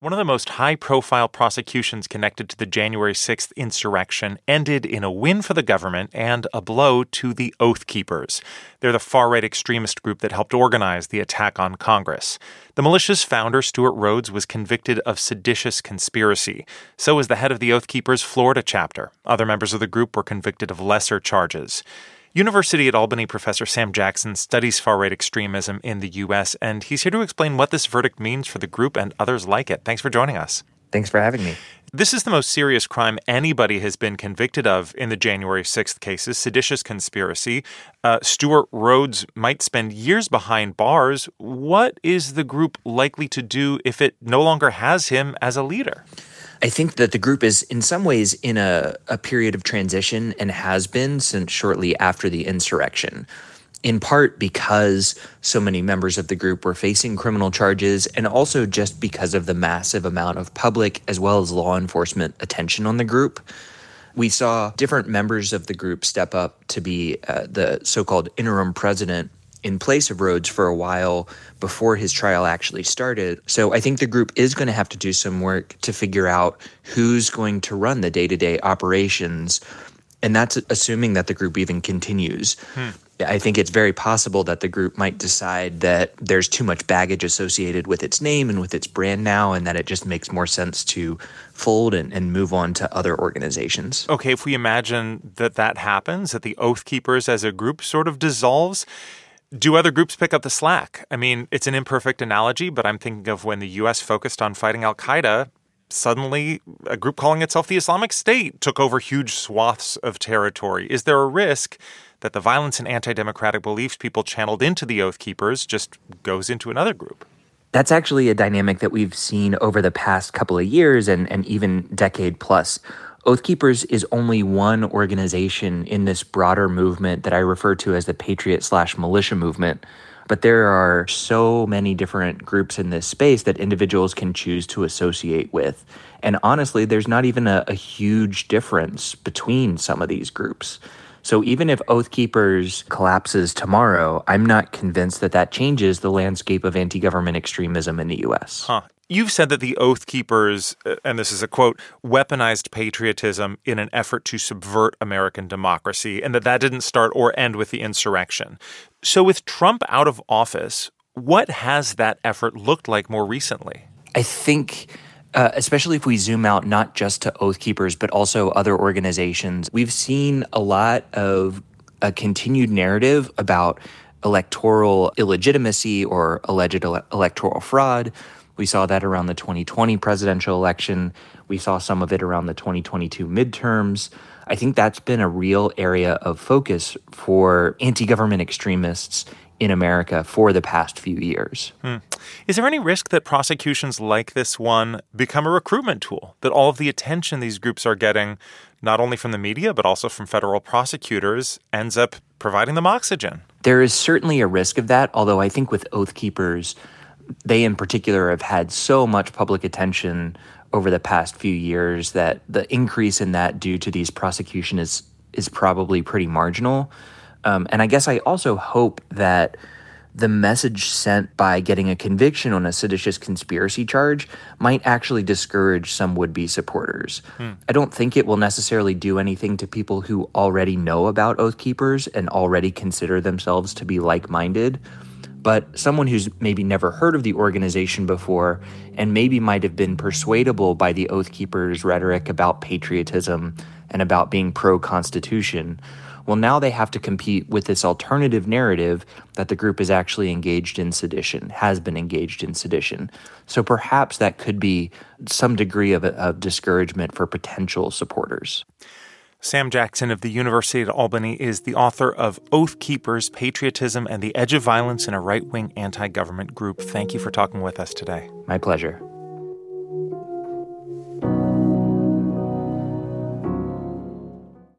One of the most high-profile prosecutions connected to the January 6th insurrection ended in a win for the government and a blow to the Oath Keepers. They're the far-right extremist group that helped organize the attack on Congress. The militia's founder, Stewart Rhodes, was convicted of seditious conspiracy. So was the head of the Oath Keepers' Florida chapter. Other members of the group were convicted of lesser charges. University at Albany professor Sam Jackson studies far-right extremism in the U.S., and he's here to explain what this verdict means for the group and others like it. Thanks for joining us. Thanks for having me. This is the most serious crime anybody has been convicted of in the January 6th cases, seditious conspiracy. Stewart Rhodes might spend years behind bars. What is the group likely to do if it no longer has him as a leader? I think that the group is in some ways in a period of transition and has been since shortly after the insurrection, in part because so many members of the group were facing criminal charges and also just because of the massive amount of public as well as law enforcement attention on the group. We saw different members of the group step up to be the so-called interim president in place of Rhodes for a while before his trial actually started. So I think the group is going to have to do some work to figure out who's going to run the day-to-day operations, and that's assuming that the group even continues. I think it's very possible that the group might decide that there's too much baggage associated with its name and with its brand now, and that it just makes more sense to fold and move on to other organizations. Okay, if we imagine that happens, that the Oath Keepers as a group sort of dissolves, do other groups pick up the slack? I mean, it's an imperfect analogy, but I'm thinking of when the U.S. focused on fighting al-Qaeda, suddenly a group calling itself the Islamic State took over huge swaths of territory. Is there a risk that the violence and anti-democratic beliefs people channeled into the Oath Keepers just goes into another group? That's actually a dynamic that we've seen over the past couple of years and even decade plus. Oath Keepers is only one organization in this broader movement that I refer to as the Patriot/militia movement. But there are so many different groups in this space that individuals can choose to associate with. And honestly, there's not even a huge difference between some of these groups. So even if Oath Keepers collapses tomorrow, I'm not convinced that changes the landscape of anti-government extremism in the U.S. You've said that the Oath Keepers, and this is a quote, weaponized patriotism in an effort to subvert American democracy, and that didn't start or end with the insurrection. So with Trump out of office, what has that effort looked like more recently? I think, especially if we zoom out not just to Oath Keepers, but also other organizations, we've seen a lot of a continued narrative about electoral illegitimacy or alleged electoral fraud. We saw that around the 2020 presidential election. We saw some of it around the 2022 midterms. I think that's been a real area of focus for anti-government extremists in America for the past few years. Is there any risk that prosecutions like this one become a recruitment tool, that all of the attention these groups are getting, not only from the media, but also from federal prosecutors, ends up providing them oxygen? There is certainly a risk of that, although I think with Oath Keepers, they in particular have had so much public attention over the past few years that the increase in that due to these prosecutions is probably pretty marginal. And I guess I also hope that the message sent by getting a conviction on a seditious conspiracy charge might actually discourage some would-be supporters. I don't think it will necessarily do anything to people who already know about Oath Keepers and already consider themselves to be like-minded. But someone who's maybe never heard of the organization before and maybe might have been persuadable by the Oath Keepers' rhetoric about patriotism and about being pro-Constitution, well, now they have to compete with this alternative narrative that the group is actually engaged in sedition, has been engaged in sedition. So perhaps that could be some degree of discouragement for potential supporters. Sam Jackson of the University at Albany is the author of Oath Keepers, Patriotism and the Edge of Violence in a Right-Wing Anti-Government Group. Thank you for talking with us today. My pleasure.